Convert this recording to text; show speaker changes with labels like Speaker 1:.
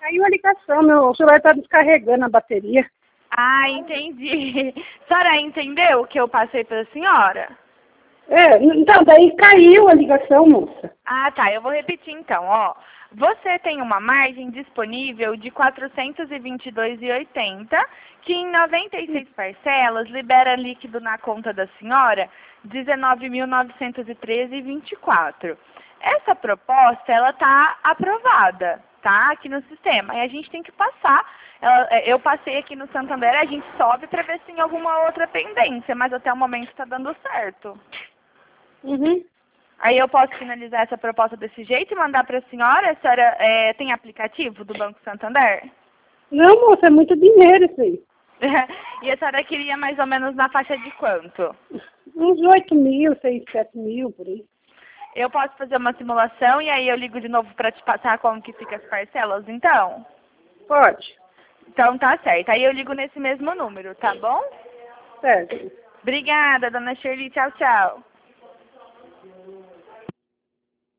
Speaker 1: caiu a ligação, meu celular está descarregando a bateria.
Speaker 2: Ah, entendi. A senhora entendeu o que eu passei para a senhora?
Speaker 1: Então, daí caiu a ligação, moça.
Speaker 2: Ah, tá. Eu vou repetir então, ó. Você tem uma margem disponível de R$ 422,80, que em 96 parcelas libera líquido na conta da senhora R$ 19.913,24. Essa proposta, ela tá aprovada, tá? Aqui no sistema. E a gente tem que passar. Eu passei aqui no Santander, a gente sobe para ver se tem alguma outra pendência, mas até o momento está dando certo.
Speaker 1: Uhum.
Speaker 2: Aí eu posso finalizar essa proposta desse jeito e mandar para a senhora? A senhora tem aplicativo do Banco Santander?
Speaker 1: Não, moça, é muito dinheiro isso aí.
Speaker 2: E a senhora queria mais ou menos na faixa de quanto?
Speaker 1: Uns 8.000, 6, 7.000, por aí.
Speaker 2: Eu posso fazer uma simulação e aí eu ligo de novo para te passar como que fica as parcelas, então?
Speaker 1: Pode.
Speaker 2: Então tá certo. Aí eu ligo nesse mesmo número, tá bom?
Speaker 1: Certo.
Speaker 2: Obrigada, dona Shirley. Tchau, tchau.